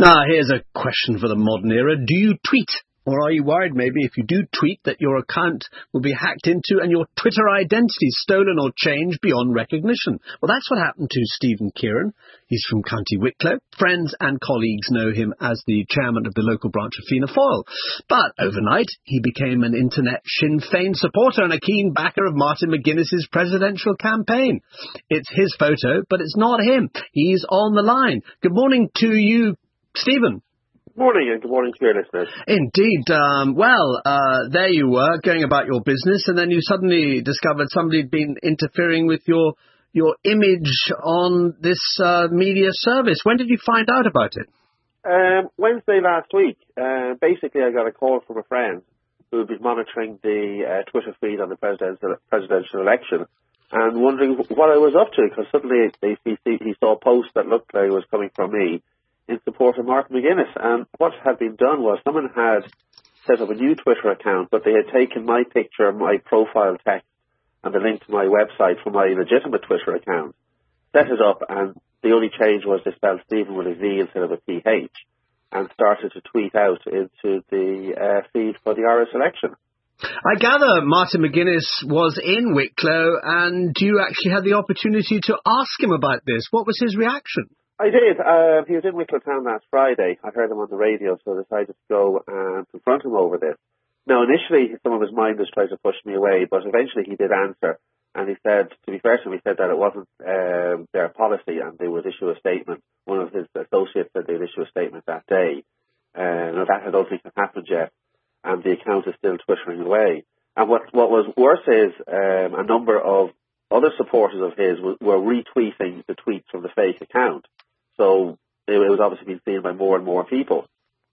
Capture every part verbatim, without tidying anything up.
Now, here's a question for the modern era. Do you tweet? Or are you worried maybe if you do tweet that your account will be hacked into and your Twitter identity stolen or changed beyond recognition? Well, that's what happened to Stephen Kieran. He's from County Wicklow. Friends and colleagues know him as the chairman of the local branch of Fianna Fáil. But overnight, he became an internet Sinn Féin supporter and a keen backer of Martin McGuinness's presidential campaign. It's his photo, but it's not him. He's on the line. Good morning to you, Stephen. Morning, and good morning to your listeners. Indeed. Um, well, uh, there you were, going about your business, and then you suddenly discovered somebody had been interfering with your your image on this uh, media service. When did you find out about it? Um, Wednesday last week. Uh, basically, I got a call from a friend who had been monitoring the uh, Twitter feed on the presidential, presidential election and wondering what I was up to, because suddenly he, he, he saw a post that looked like it was coming from me in support of Martin McGuinness. And what had been done was someone had set up a new Twitter account, but they had taken my picture, my profile text, and the link to my website from my legitimate Twitter account, set it up, and the only change was they spelled Stephen with a V instead of a P H, and started to tweet out into the uh, feed for the Irish election. I gather Martin McGuinness was in Wicklow, and you actually had the opportunity to ask him about this. What was his reaction? I did. Uh, he was in Wicklow Town last Friday. I heard him on the radio, so I decided to go and confront him over this. Now, initially, some of his minders tried to push me away, but eventually he did answer. And he said, to be fair to him, he said that it wasn't um, their policy and they would issue a statement. One of his associates said they'd issue a statement that day. Uh, now, that I don't think has happened yet, and the account is still twittering away. And what, what was worse is um, a number of other supporters of his w- were retweeting the tweets from the fake account. So it was obviously being seen by more and more people.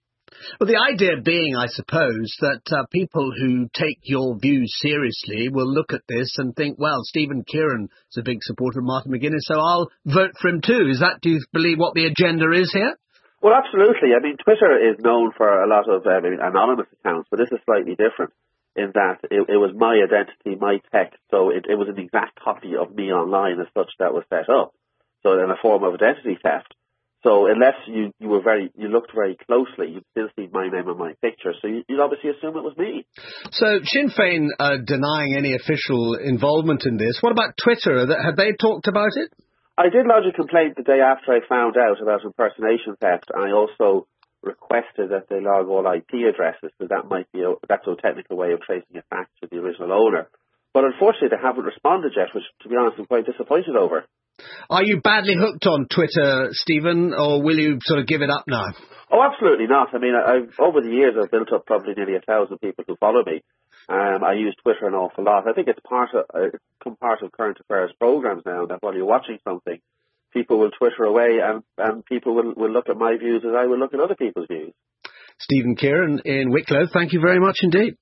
Well, the idea being, I suppose, that uh, people who take your views seriously will look at this and think, well, Stephen Kieran is a big supporter of Martin McGuinness, so I'll vote for him too. Is that, do you believe, what the agenda is here? Well, absolutely. I mean, Twitter is known for a lot of um, anonymous accounts, but this is slightly different in that it, it was my identity, my text, so it, it was an exact copy of me online as such that was set up. So in a form of identity theft. So unless you, you were very, you looked very closely, you'd still see my name and my picture. So you, you'd obviously assume it was me. So Sinn Féin uh, denying any official involvement in this. What about Twitter? Have they talked about it? I did lodge a complaint the day after I found out about impersonation theft. And I also requested that they log all I P addresses, because that might be a, that's a technical way of tracing it back to the original owner. But unfortunately, they haven't responded yet, which, to be honest, I'm quite disappointed over. Are you badly hooked on Twitter, Stephen, or will you sort of give it up now? Oh, absolutely not. I mean, I've, over the years, I've built up probably nearly a thousand people who follow me. Um, I use Twitter an awful lot. I think it's part of, uh, it's become part of current affairs programs now, that while you're watching something, people will Twitter away and, and people will, will look at my views as I will look at other people's views. Stephen Kieran in Wicklow, thank you very much indeed.